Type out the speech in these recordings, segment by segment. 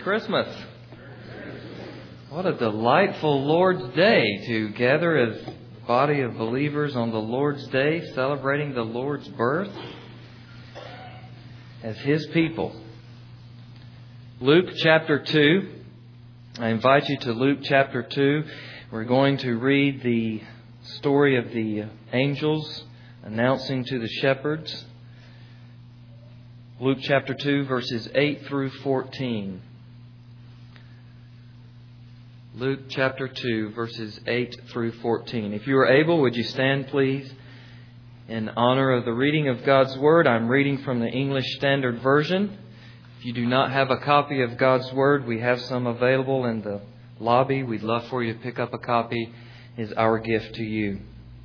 Christmas. What a delightful Lord's Day to gather as a body of believers on the Lord's Day, celebrating the Lord's birth as His people. Luke chapter 2. I invite you to Luke chapter 2. We're going to read the story of the angels announcing to the shepherds. Luke chapter 2, verses 8 through 14. Luke chapter 2, verses 8 through 14. If you are able, would you stand, please, in honor of the reading of God's Word? I'm reading from the English Standard Version. If you do not have a copy of God's Word, we have some available in the lobby. We'd love for you to pick up a copy. It's our gift to you.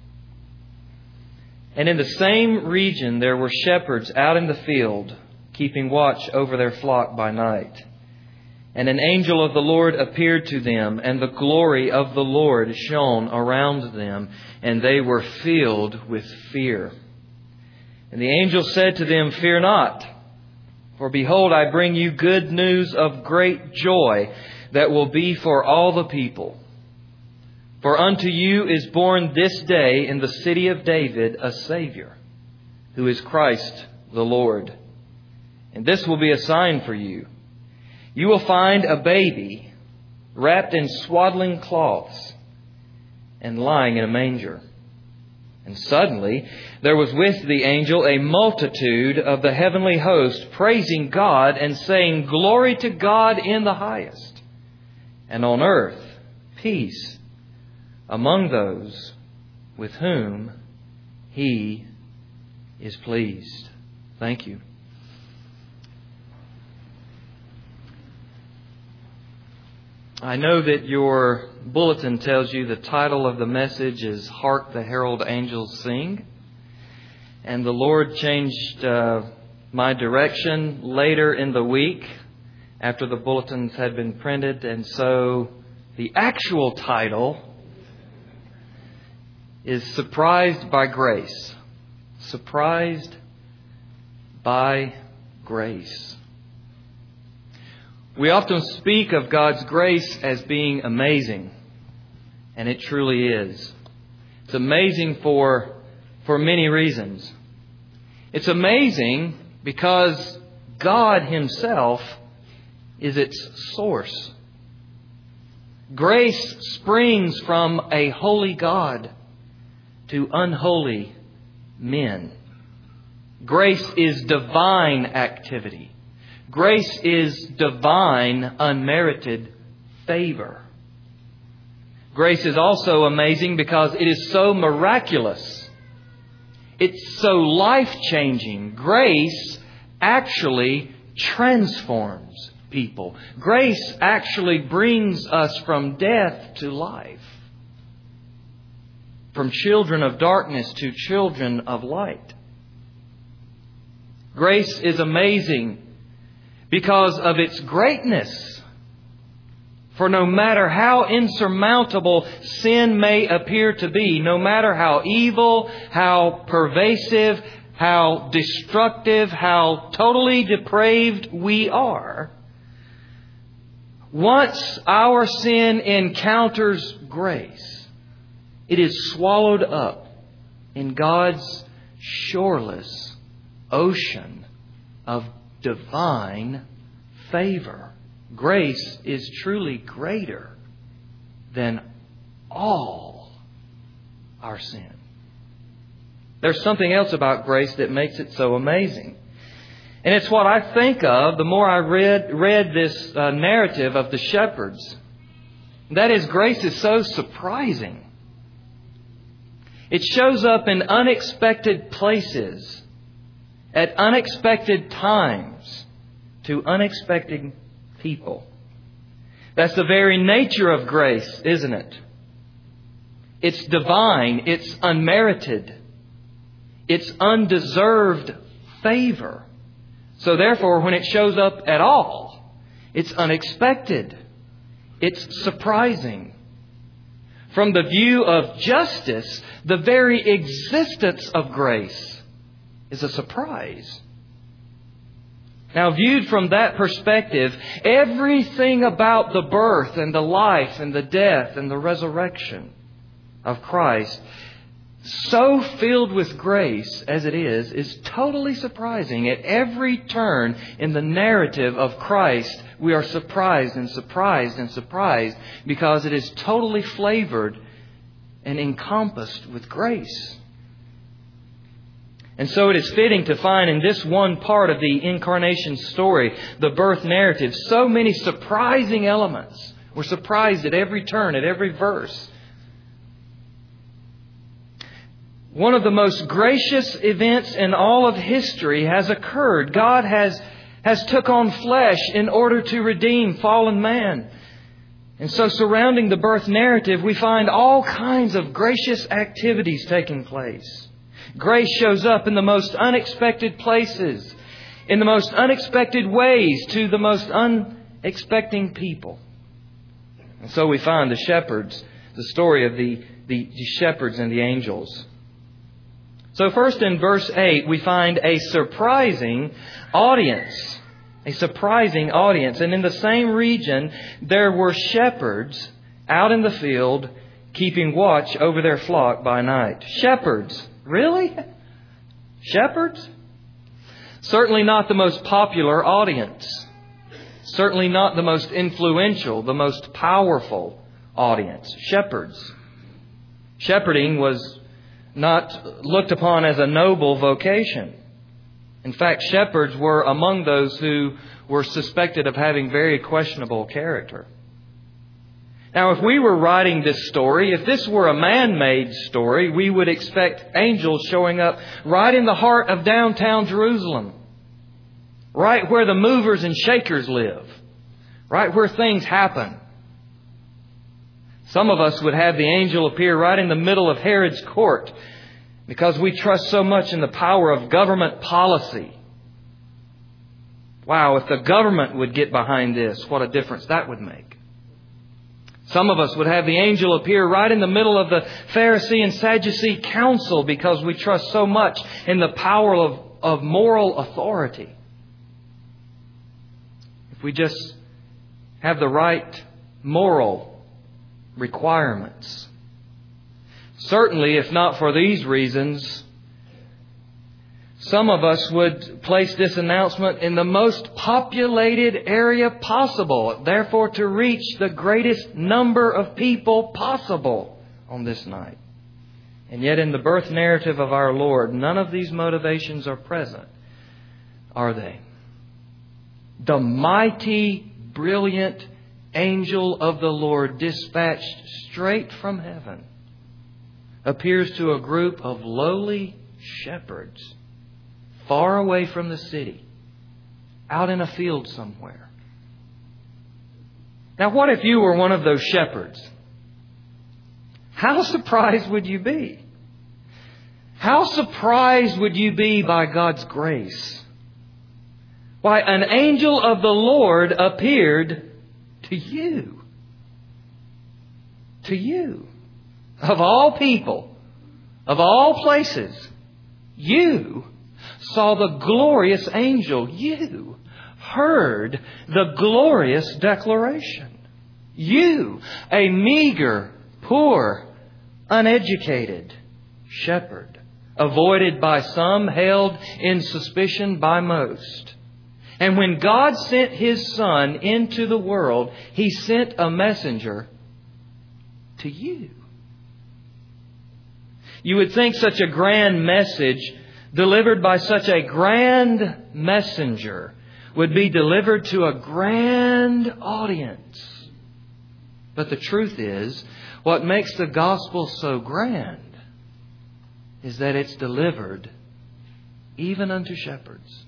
And in the same region there were shepherds out in the field, keeping watch over their flock by night. And an angel of the Lord appeared to them, and the glory of the Lord shone around them, and they were filled with fear. And the angel said to them, "Fear not, for behold, I bring you good news of great joy that will be for all the people. For unto you is born this day in the city of David a Savior, who is Christ the Lord. And this will be a sign for you. You will find a baby wrapped in swaddling cloths and lying in a manger." And suddenly there was with the angel a multitude of the heavenly host, praising God and saying, "Glory to God in the highest, and on earth peace among those with whom He is pleased." Thank you. I know that your bulletin tells you the title of the message is "Hark the Herald Angels Sing." And the Lord changed my direction later in the week after the bulletins had been printed. And so the actual title is "Surprised by Grace." Surprised by Grace. We often speak of God's grace as being amazing, and it truly is. It's amazing for many reasons. It's amazing because God Himself is its source. Grace springs from a holy God to unholy men. Grace is divine activity. Grace is divine, unmerited favor. Grace is also amazing because it is so miraculous. It's so life-changing. Grace actually transforms people. Grace actually brings us from death to life. From children of darkness to children of light. Grace is amazing because of its greatness. For no matter how insurmountable sin may appear to be, no matter how evil, how pervasive, how destructive, how totally depraved we are, once our sin encounters grace, it is swallowed up in God's shoreless ocean of divine favor. Grace is truly greater than all our sin. There's something else about grace that makes it so amazing. And it's what I think of the more I read this narrative of the shepherds. That is, grace is so surprising. It shows up in unexpected places, at unexpected times, to unexpected people. That's the very nature of grace, isn't it? It's divine. It's unmerited. It's undeserved favor. So therefore, when it shows up at all, it's unexpected. It's surprising. From the view of justice, the very existence of grace is a surprise. Now, viewed from that perspective, everything about the birth and the life and the death and the resurrection of Christ, so filled with grace as it is totally surprising. At every turn in the narrative of Christ, we are surprised and surprised and surprised because it is totally flavored and encompassed with grace. And so it is fitting to find in this one part of the incarnation story, the birth narrative, so many surprising elements. We're surprised at every turn, at every verse. One of the most gracious events in all of history has occurred. God has took on flesh in order to redeem fallen man. And so surrounding the birth narrative, we find all kinds of gracious activities taking place. Grace shows up in the most unexpected places, in the most unexpected ways, to the most unexpecting people. And so we find the shepherds, the story of the shepherds and the angels. So first in verse 8, we find a surprising audience. A surprising audience. And in the same region, there were shepherds out in the field keeping watch over their flock by night. Shepherds. Really? Shepherds? Certainly not the most popular audience. Certainly not the most influential, the most powerful audience. Shepherds. Shepherding was not looked upon as a noble vocation. In fact, shepherds were among those who were suspected of having very questionable character. Now, if we were writing this story, if this were a man-made story, we would expect angels showing up right in the heart of downtown Jerusalem. Right where the movers and shakers live. Right where things happen. Some of us would have the angel appear right in the middle of Herod's court because we trust so much in the power of government policy. Wow, if the government would get behind this, what a difference that would make. Some of us would have the angel appear right in the middle of the Pharisee and Sadducee council because we trust so much in the power of moral authority. If we just have the right moral requirements. Certainly, if not for these reasons, some of us would place this announcement in the most populated area possible, therefore to reach the greatest number of people possible on this night. And yet in the birth narrative of our Lord, none of these motivations are present, are they? The mighty, brilliant angel of the Lord, dispatched straight from heaven, appears to a group of lowly shepherds far away from the city, out in a field somewhere. Now, what if you were one of those shepherds? How surprised would you be? How surprised would you be by God's grace? Why, an angel of the Lord appeared to you. To you. Of all people, of all places, you saw the glorious angel. You heard the glorious declaration. You, a meager, poor, uneducated shepherd, avoided by some, held in suspicion by most. And when God sent His Son into the world, He sent a messenger to you. You would think such a grand message delivered by such a grand messenger would be delivered to a grand audience. But the truth is, what makes the gospel so grand is that it's delivered even unto shepherds.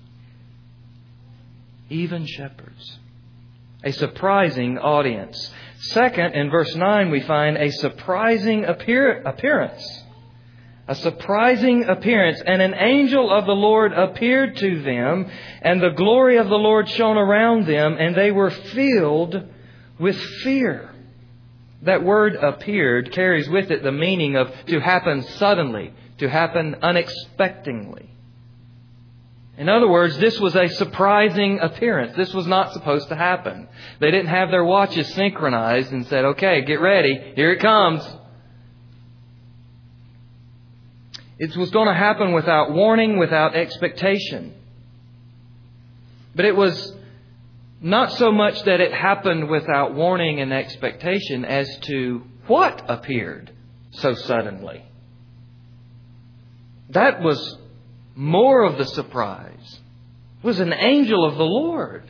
Even shepherds. A surprising audience. Second, in verse 9, we find a surprising appearance. A surprising appearance. And an angel of the Lord appeared to them, and the glory of the Lord shone around them, and they were filled with fear. That word appeared carries with it the meaning of to happen suddenly, to happen unexpectedly. In other words, this was a surprising appearance. This was not supposed to happen. They didn't have their watches synchronized and said, okay, get ready, here it comes. It was going to happen without warning, without expectation. But it was not so much that it happened without warning and expectation as to what appeared so suddenly. That was more of the surprise. It was an angel of the Lord.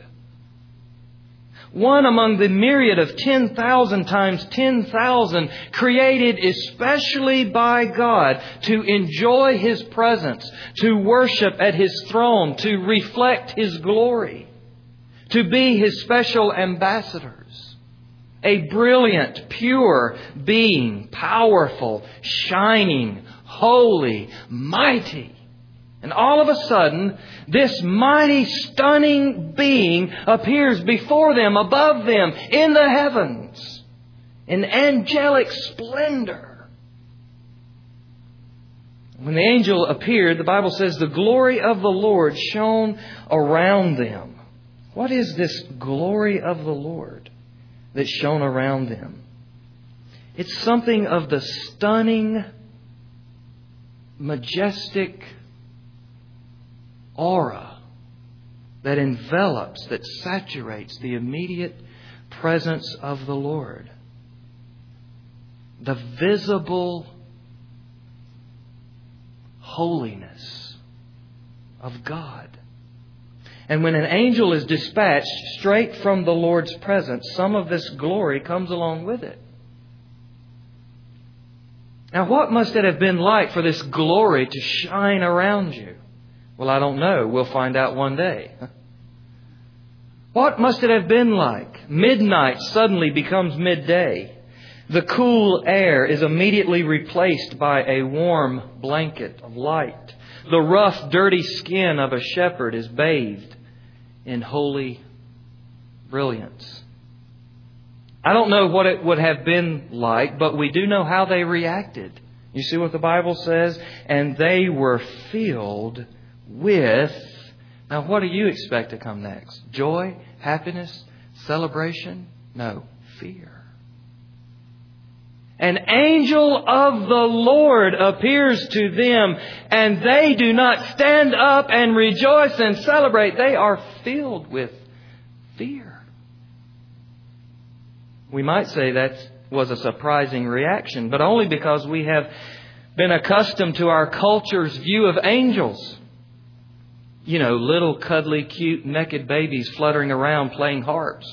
One among the myriad of 10,000 times 10,000, created especially by God to enjoy His presence, to worship at His throne, to reflect His glory, to be His special ambassadors. A brilliant, pure being, powerful, shining, holy, mighty. And all of a sudden, this mighty, stunning being appears before them, above them, in the heavens, in angelic splendor. When the angel appeared, the Bible says the glory of the Lord shone around them. What is this glory of the Lord that shone around them? It's something of the stunning, majestic aura that envelops, that saturates the immediate presence of the Lord. The visible holiness of God. And when an angel is dispatched straight from the Lord's presence, some of this glory comes along with it. Now, what must it have been like for this glory to shine around you? Well, I don't know. We'll find out one day. What must it have been like? Midnight suddenly becomes midday. The cool air is immediately replaced by a warm blanket of light. The rough, dirty skin of a shepherd is bathed in holy brilliance. I don't know what it would have been like, but we do know how they reacted. You see what the Bible says? And they were filled with... Now, what do you expect to come next? Joy? Happiness? Celebration? No, fear. An angel of the Lord appears to them, and they do not stand up and rejoice and celebrate. They are filled with fear. We might say that was a surprising reaction, but only because we have been accustomed to our culture's view of angels. You know, little cuddly, cute, naked babies fluttering around playing harps.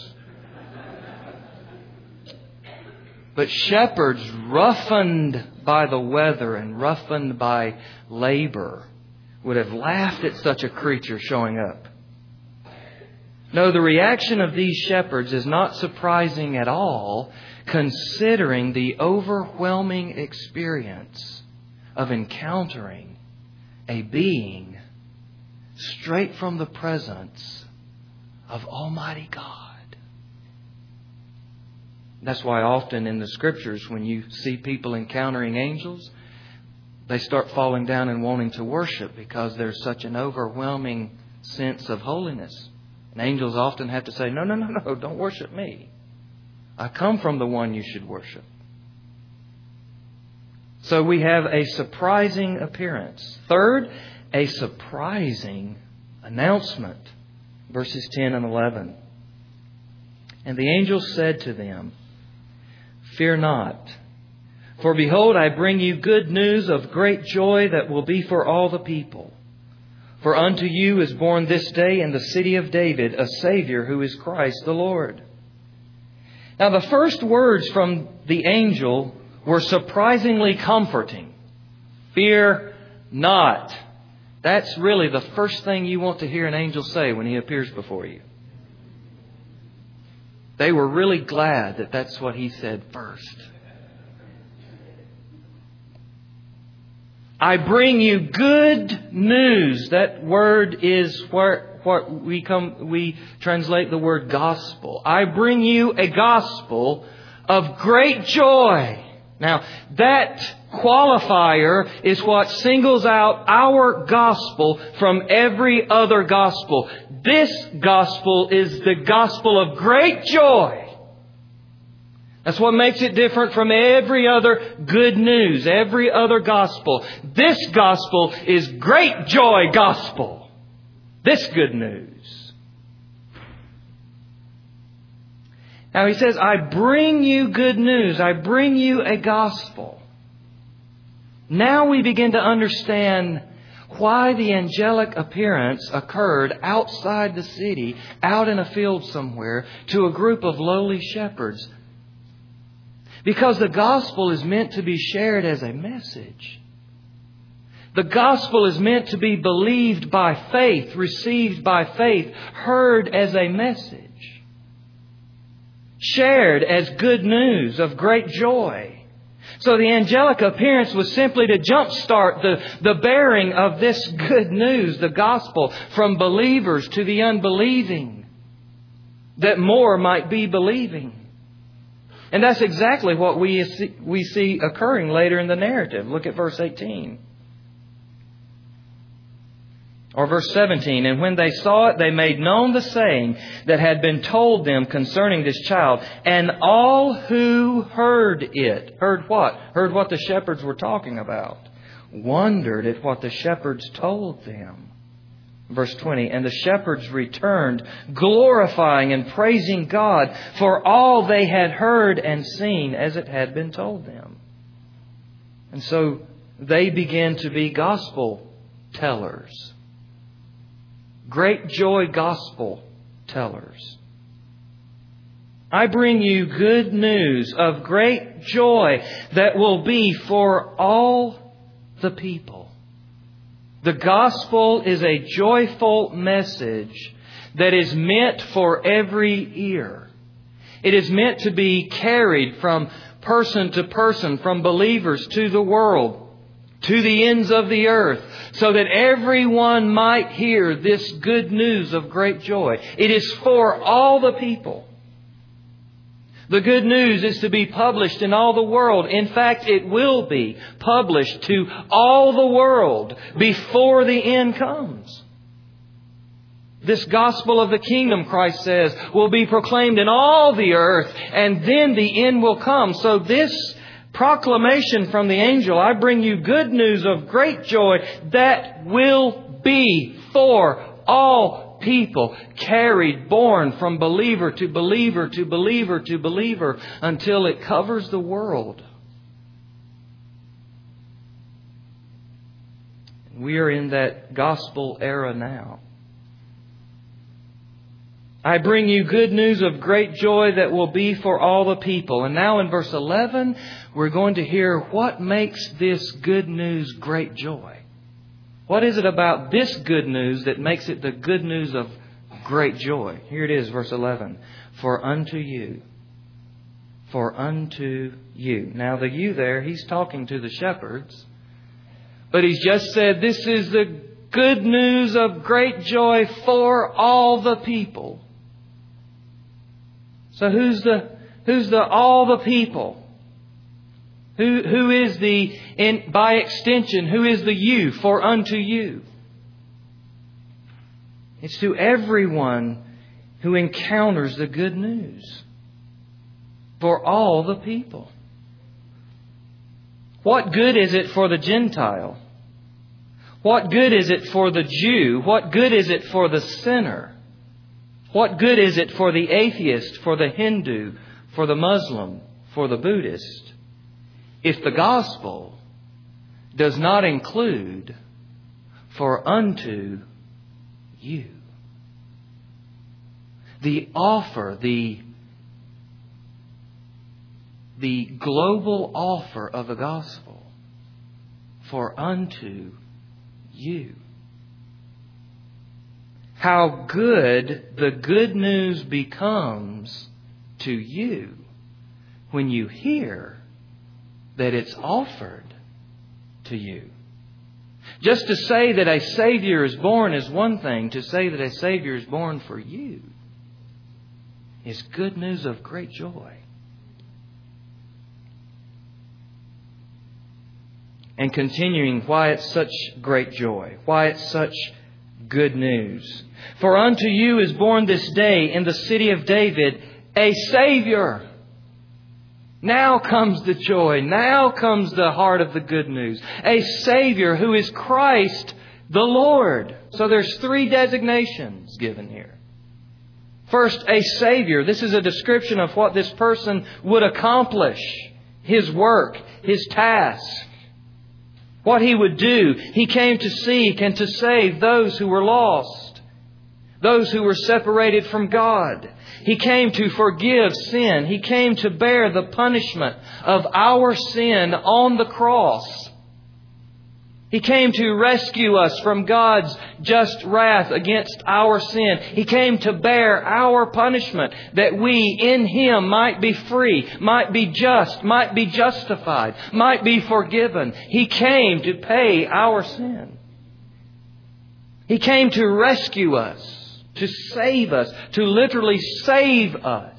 But shepherds roughened by the weather and roughened by labor would have laughed at such a creature showing up. No, the reaction of these shepherds is not surprising at all, considering the overwhelming experience of encountering a being straight from the presence of Almighty God. That's why often in the Scriptures, when you see people encountering angels, they start falling down and wanting to worship because there's such an overwhelming sense of holiness. And angels often have to say, no, don't worship me. I come from the one you should worship. So we have a surprising appearance. Third, a surprising announcement. Verses 10 and 11. And the angel said to them, "Fear not, for behold, I bring you good news of great joy that will be for all the people. For unto you is born this day in the city of David a Savior who is Christ the Lord." Now the first words from the angel were surprisingly comforting. Fear not. That's really the first thing you want to hear an angel say when he appears before you. They were really glad that that's what he said first. I bring you good news. That word is what we translate the word gospel. I bring you a gospel of great joy Now, that qualifier is what singles out our gospel from every other gospel. This gospel is the gospel of great joy. That's what makes it different from every other good news, every other gospel. This gospel is great joy gospel. This good news. Now he says, I bring you good news. I bring you a gospel. Now we begin to understand why the angelic appearance occurred outside the city, out in a field somewhere, to a group of lowly shepherds. Because the gospel is meant to be shared as a message. The gospel is meant to be believed by faith, received by faith, heard as a message. Shared as good news of great joy. So the angelic appearance was simply to jumpstart the bearing of this good news, the gospel, from believers to the unbelieving, that more might be believing. And that's exactly what we see occurring later in the narrative. Look at verse 18. Or verse 17, and when they saw it, they made known the saying that had been told them concerning this child. And all who heard it, heard what? Heard what the shepherds were talking about. Wondered at what the shepherds told them. Verse 20, and the shepherds returned, glorifying and praising God for all they had heard and seen as it had been told them. And so they began to be gospel tellers. Great joy gospel tellers. I bring you good news of great joy that will be for all the people. The gospel is a joyful message that is meant for every ear. It is meant to be carried from person to person, from believers to the world, to the ends of the earth, so that everyone might hear this good news of great joy. It is for all the people. The good news is to be published in all the world. In fact, it will be published to all the world before the end comes. This gospel of the kingdom, Christ says, will be proclaimed in all the earth, and then the end will come. So this proclamation from the angel, I bring you good news of great joy that will be for all people, carried, borne from believer to believer to believer to believer until it covers the world. We are in that gospel era now. I bring you good news of great joy that will be for all the people. And now in verse 11, we're going to hear what makes this good news great joy. What is it about this good news that makes it the good news of great joy? Here it is, verse 11. For unto you. For unto you. Now the you there, he's talking to the shepherds. But he's just said this is the good news of great joy for all the people. So who's the all the people? Who is by extension, who is the you? For unto you. It's to everyone who encounters the good news. For all the people. What good is it for the Gentile? What good is it for the Jew? What good is it for the sinner? What good is it for the atheist, for the Hindu, for the Muslim, for the Buddhist, if the gospel does not include for unto you? The offer, the global offer of the gospel for unto you. How good the good news becomes to you when you hear that it's offered to you. Just to say that a Savior is born is one thing. To say that a Savior is born for you is good news of great joy. and continuing why it's such great joy, why it's such good news. For unto you is born this day in the city of David a Savior. Now comes the joy. Now comes the heart of the good news. A Savior who is Christ the Lord. So there's 3 designations given here. First, a Savior. This is a description of what this person would accomplish. His work, His task. What He would do. He came to seek and to save those who were lost. Those who were separated from God. He came to forgive sin. He came to bear the punishment of our sin on the cross. He came to rescue us from God's just wrath against our sin. He came to bear our punishment that we in Him might be free, might be just, might be justified, might be forgiven. He came to pay our sin. He came to rescue us, to save us, to literally save us.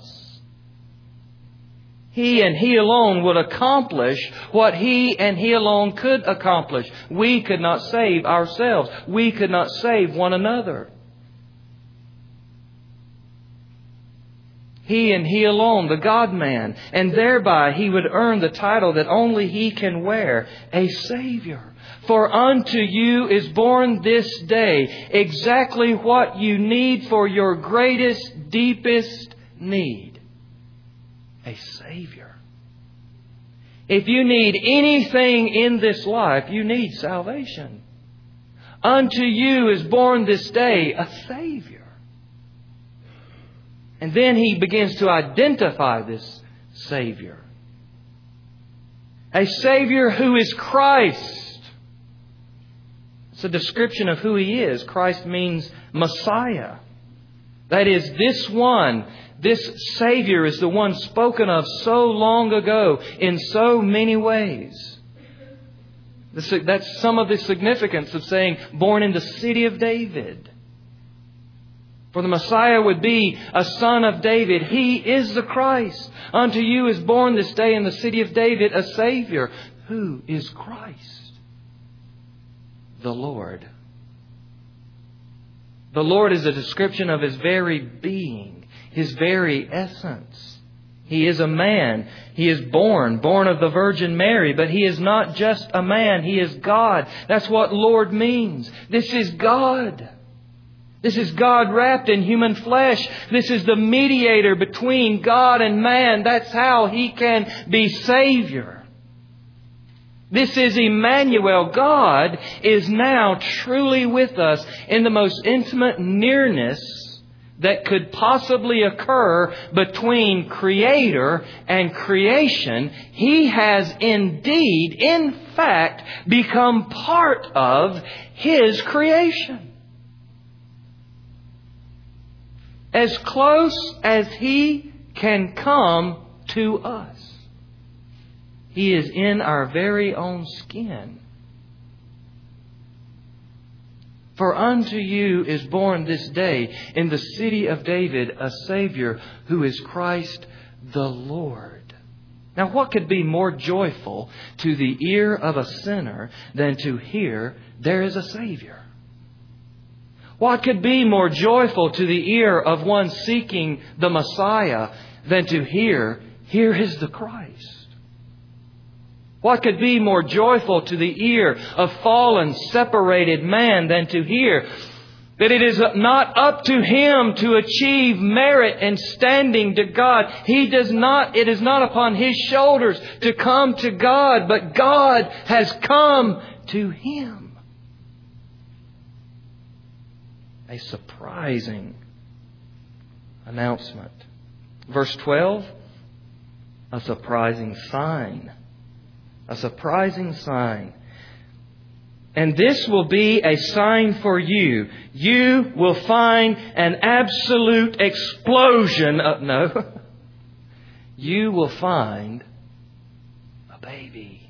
He and He alone would accomplish what He and He alone could accomplish. We could not save ourselves. We could not save one another. He and He alone, the God-man. And thereby He would earn the title that only He can wear, a Savior. For unto you is born this day exactly what you need for your greatest, deepest need. A Savior. If you need anything in this life, you need salvation. Unto you is born this day a Savior. And then He begins to identify this Savior. A Savior who is Christ. It's a description of who He is. Christ means Messiah. That is, this Savior is the one spoken of so long ago in so many ways. That's some of the significance of saying born in the city of David. For the Messiah would be a son of David. He is the Christ. Unto you is born this day in the city of David a Savior. Who is Christ? The Lord. The Lord is a description of His very being, His very essence. He is a man. He is born of the Virgin Mary, but He is not just a man. He is God. That's what Lord means. This is God. This is God wrapped in human flesh. This is the mediator between God and man. That's how He can be Savior. This is Emmanuel. God is now truly with us in the most intimate nearness that could possibly occur between Creator and creation. He has indeed, in fact, become part of His creation. As close as He can come to us. He is in our very own skin. For unto you is born this day in the city of David a Savior who is Christ the Lord. Now, what could be more joyful to the ear of a sinner than to hear there is a Savior? What could be more joyful to the ear of one seeking the Messiah than to hear, here is the Christ? What could be more joyful to the ear of fallen, separated man than to hear that it is not up to him to achieve merit and standing to God. It is not upon his shoulders to come to God, but God has come to him. A surprising announcement. Verse 12, a surprising sign. A surprising sign. And this will be a sign for you. You will find an absolute explosion of... No. You will find a baby.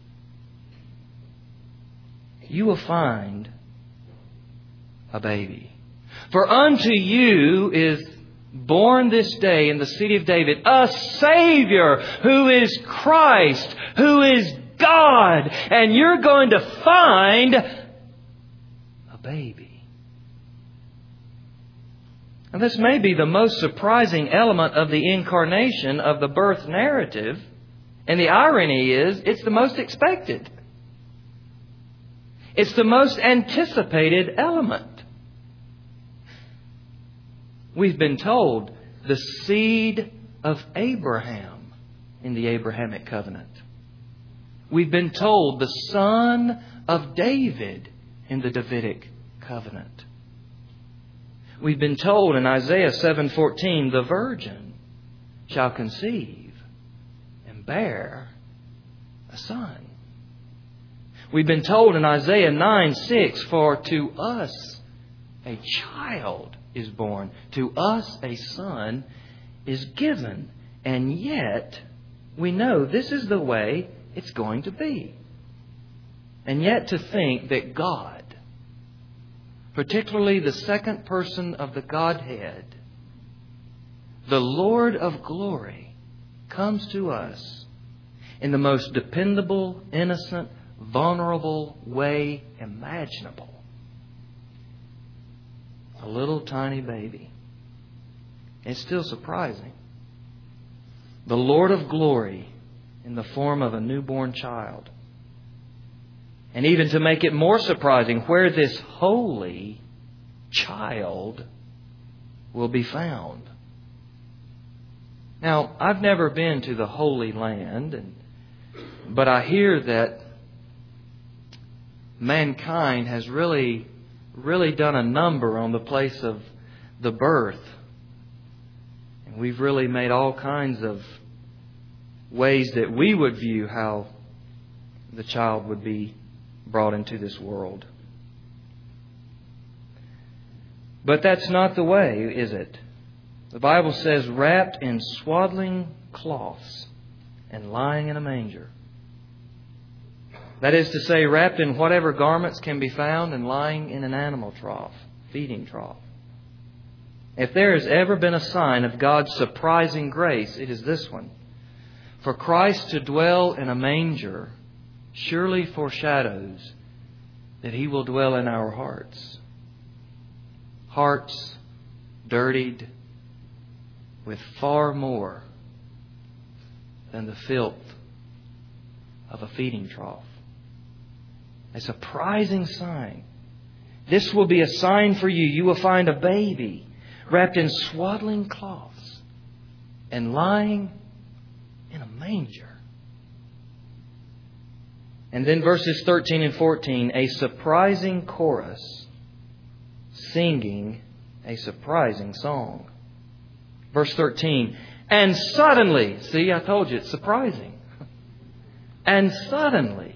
You will find a baby. For unto you is born this day in the city of David a Savior who is Christ, who is God, and you're going to find a baby. And this may be the most surprising element of the incarnation of the birth narrative. And the irony is, it's the most expected. It's the most anticipated element. We've been told the seed of Abraham in the Abrahamic covenant. We've been told the son of David in the Davidic covenant. We've been told in Isaiah 7:14, the virgin shall conceive and bear a son. We've been told in Isaiah 9:6, for to us a child is born, to us a son is given, and yet we know this is the way it's going to be. And yet to think that God, particularly the second person of the Godhead, the Lord of glory, comes to us in the most dependable, innocent, vulnerable way imaginable. A little tiny baby. It's still surprising. The Lord of glory in the form of a newborn child. And even to make it more surprising, where this holy child will be found. Now, I've never been to the Holy Land, but I hear that mankind has really done a number on the place of the birth. And we've really made all kinds of ways that we would view how the child would be brought into this world. But that's not the way, is it? The Bible says, wrapped in swaddling cloths and lying in a manger. That is to say, wrapped in whatever garments can be found and lying in an animal trough, feeding trough. If there has ever been a sign of God's surprising grace, it is this one. For Christ to dwell in a manger surely foreshadows that He will dwell in our hearts. Hearts dirtied with far more than the filth of a feeding trough. A surprising sign. This will be a sign for you. You will find a baby wrapped in swaddling cloths and lying in a manger. And then verses 13 and 14, a surprising chorus singing a surprising song. Verse 13, and suddenly, see, I told you it's surprising. And suddenly,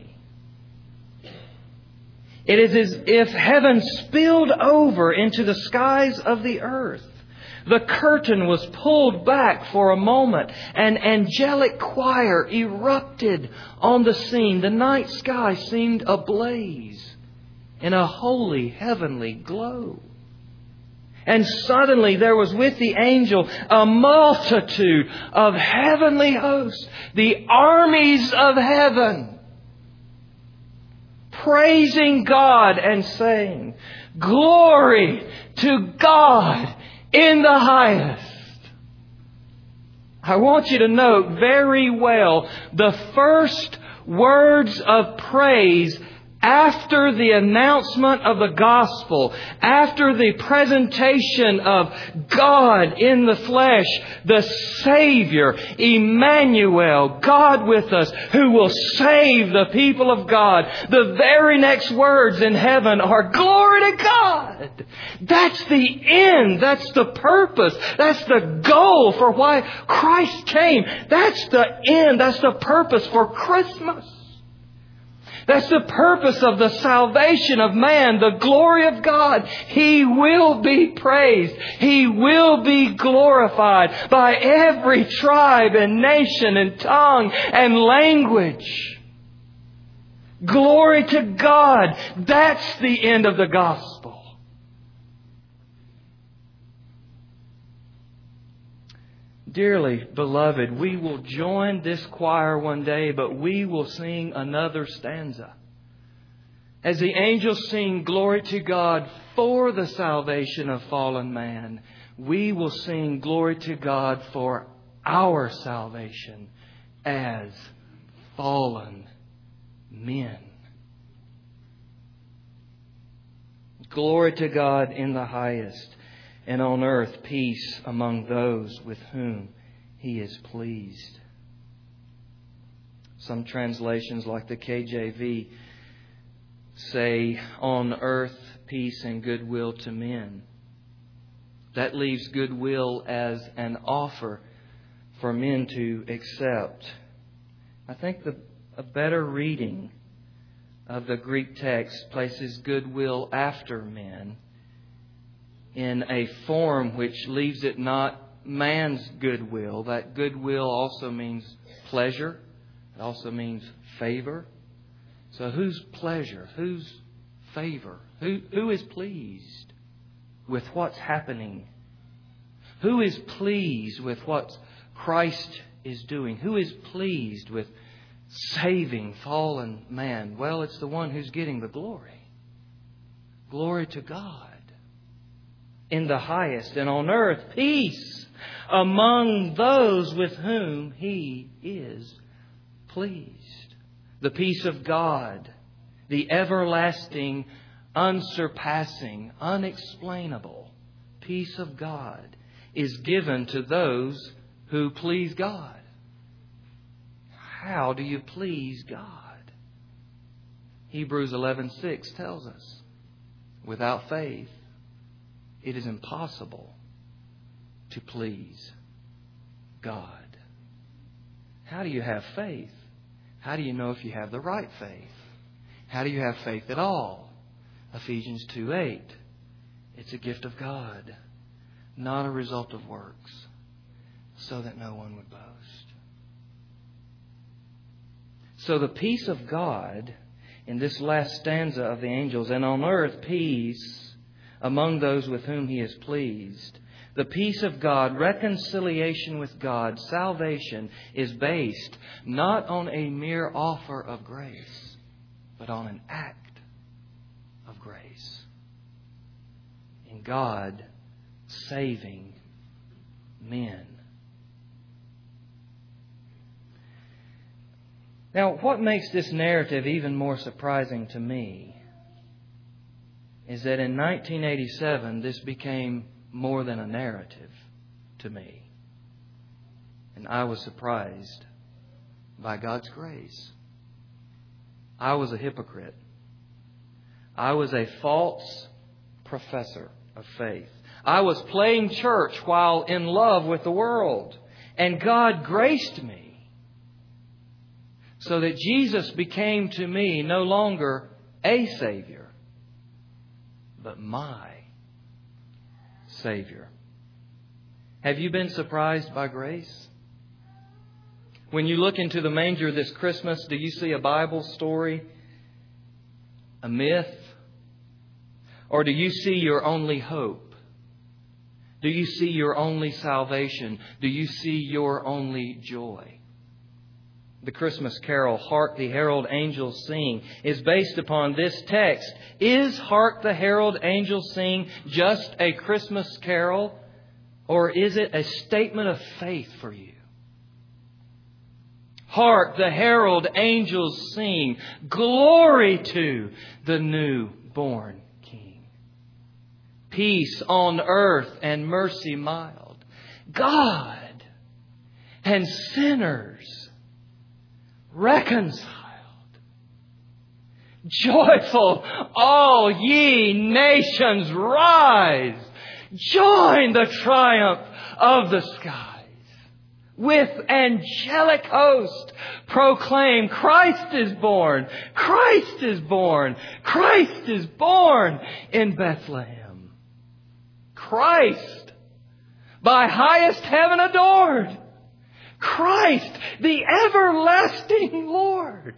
it is as if heaven spilled over into the skies of the earth. The curtain was pulled back for a moment. An angelic choir erupted on the scene. The night sky seemed ablaze in a holy heavenly glow. And suddenly there was with the angel a multitude of heavenly hosts, the armies of heaven, praising God and saying, glory to God in the highest. I want you to note very well the first words of praise after the announcement of the gospel, after the presentation of God in the flesh, the Savior, Emmanuel, God with us, who will save the people of God. The very next words in heaven are glory to God. That's the end. That's the purpose. That's the goal for why Christ came. That's the end. That's the purpose for Christmas. That's the purpose of the salvation of man, the glory of God. He will be praised. He will be glorified by every tribe and nation and tongue and language. Glory to God. That's the end of the gospel. Dearly beloved, we will join this choir one day, but we will sing another stanza. As the angels sing glory to God for the salvation of fallen man, we will sing glory to God for our salvation as fallen men. Glory to God in the highest, and on earth peace among those with whom He is pleased. Some translations, like the KJV, say, on earth peace and goodwill to men. That leaves goodwill as an offer for men to accept. I think a better reading of the Greek text places goodwill after men in a form which leaves it not man's goodwill. That goodwill also means pleasure. It also means favor. So whose pleasure? Whose favor? Who is pleased with what's happening? Who is pleased with what Christ is doing? Who is pleased with saving fallen man? Well, it's the one who's getting the glory. Glory to God in the highest, and on earth peace among those with whom He is pleased. The peace of God, the everlasting, unsurpassing, unexplainable peace of God is given to those who please God. How do you please God? Hebrews 11:6 tells us, without faith, it is impossible to please God. How do you have faith? How do you know if you have the right faith? How do you have faith at all? Ephesians 2:8. It's a gift of God, not a result of works, so that no one would boast. So the peace of God in this last stanza of the angels, and on earth peace among those with whom He is pleased. The peace of God, reconciliation with God, salvation is based not on a mere offer of grace, but on an act of grace. In God saving men. Now, what makes this narrative even more surprising to me is that in 1987, this became more than a narrative to me. And I was surprised by God's grace. I was a hypocrite. I was a false professor of faith. I was playing church while in love with the world. And God graced me so that Jesus became to me no longer a Savior, but my Savior. Have you been surprised by grace? When you look into the manger this Christmas, do you see a Bible story, a myth? Or do you see your only hope? Do you see your only salvation? Do you see your only joy? The Christmas carol, Hark the Herald Angels Sing, is based upon this text. Is Hark the Herald Angels Sing just a Christmas carol, or is it a statement of faith for you? Hark the herald angels sing, glory to the newborn King. Peace on earth and mercy mild, God and sinners reconciled. Joyful, all ye nations rise. Join the triumph of the skies. With angelic host proclaim, Christ is born. Christ is born. Christ is born in Bethlehem. Christ, by highest heaven adored. Christ, the everlasting Lord.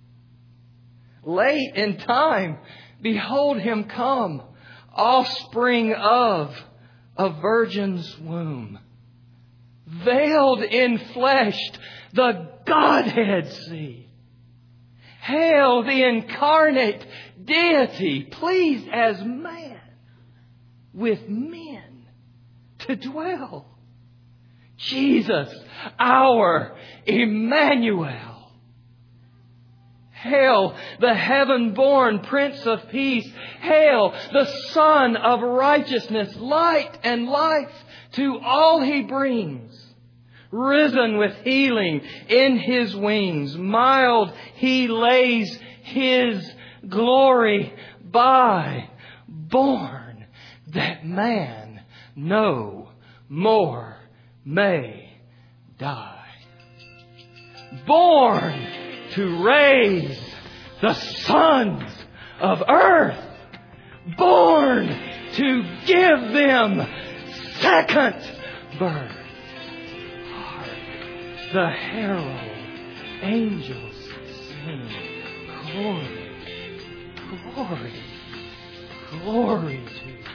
Late in time, behold Him come, offspring of a virgin's womb. veiled in flesh, the Godhead see. Hail the incarnate deity, pleased as man with men to dwell. Jesus, our Emmanuel. Hail the heaven-born Prince of Peace. Hail the Son of Righteousness, light and life to all He brings. Risen with healing in His wings, mild He lays His glory by. Born that man no more may die. Born to raise the sons of earth. Born to give them second birth. Hark, the herald angels sing. Glory, glory, glory to